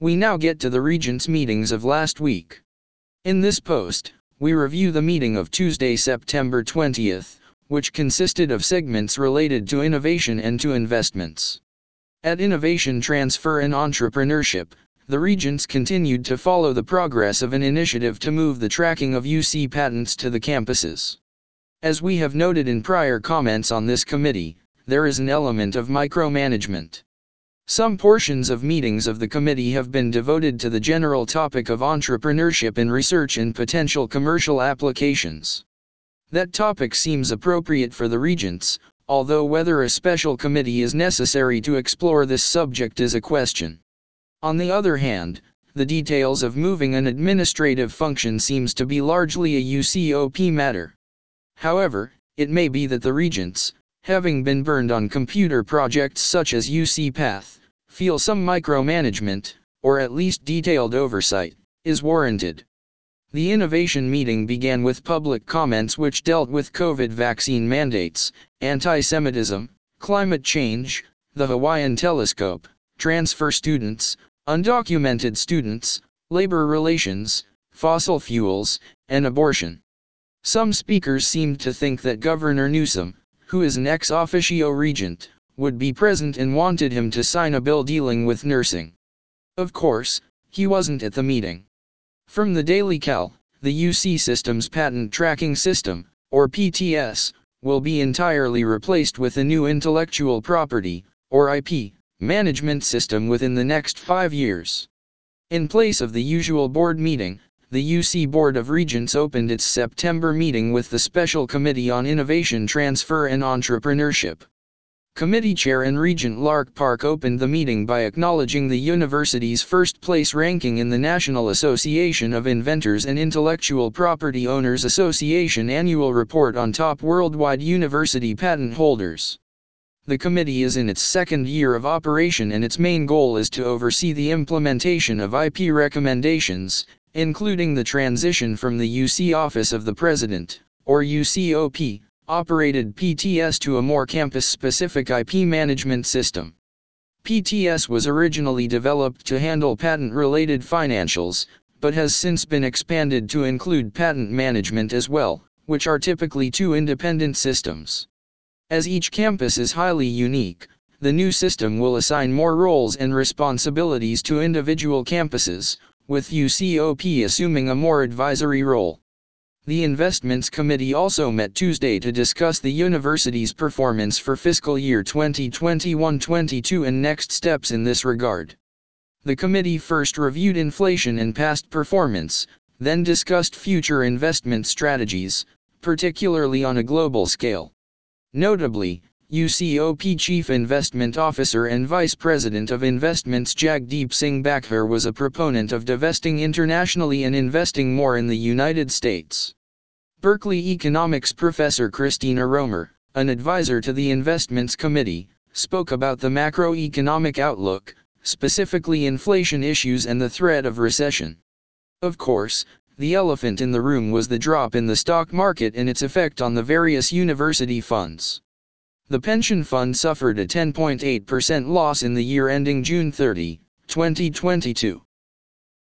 We now get to the Regents' meetings of last week. In this post, we review the meeting of Tuesday, September 20th, which consisted of segments related to innovation and to investments. At Innovation Transfer and Entrepreneurship, the Regents continued to follow the progress of an initiative to move the tracking of UC patents to the campuses. As we have noted in prior comments on this committee, there is an element of micromanagement. Some portions of meetings of the committee have been devoted to the general topic of entrepreneurship in research and potential commercial applications. That topic seems appropriate for the Regents, although whether a special committee is necessary to explore this subject is a question. On the other hand, the details of moving an administrative function seems to be largely a UCOP matter. However, it may be that the Regents, having been burned on computer projects such as UCPath, feel some micromanagement, or at least detailed oversight, is warranted. The innovation meeting began with public comments which dealt with COVID vaccine mandates, anti-Semitism, climate change, the Hawaiian telescope, transfer students, undocumented students, labor relations, fossil fuels, and abortion. Some speakers seemed to think that Governor Newsom, who is an ex officio regent, would be present and wanted him to sign a bill dealing with nursing. Of course, he wasn't at the meeting. From the Daily Cal, the UC Systems Patent Tracking System, or PTS, will be entirely replaced with a new intellectual property, or IP, management system within the next 5 years. In place of the usual board meeting, the UC Board of Regents opened its September meeting with the Special Committee on Innovation Transfer and Entrepreneurship. Committee Chair and Regent Lark Park opened the meeting by acknowledging the university's first-place ranking in the National Association of Inventors and Intellectual Property Owners Association Annual Report on Top Worldwide University Patent Holders. The committee is in its second year of operation and its main goal is to oversee the implementation of IP recommendations, including the transition from the UC Office of the President, or UCOP, operated PTS to a more campus-specific IP management system. PTS was originally developed to handle patent-related financials, but has since been expanded to include patent management as well, which are typically two independent systems. As each campus is highly unique, the new system will assign more roles and responsibilities to individual campuses, with UCOP assuming a more advisory role. The Investments Committee also met Tuesday to discuss the university's performance for fiscal year 2021-22 and next steps in this regard. The committee first reviewed inflation and past performance, then discussed future investment strategies, particularly on a global scale. Notably, UCOP Chief Investment Officer and Vice President of Investments Jagdeep Singh Bakhar was a proponent of divesting internationally and investing more in the United States. Berkeley economics professor Christina Romer, an advisor to the Investments Committee, spoke about the macroeconomic outlook, specifically inflation issues and the threat of recession. Of course, the elephant in the room was the drop in the stock market and its effect on the various university funds. The pension fund suffered a 10.8% loss in the year ending June 30, 2022.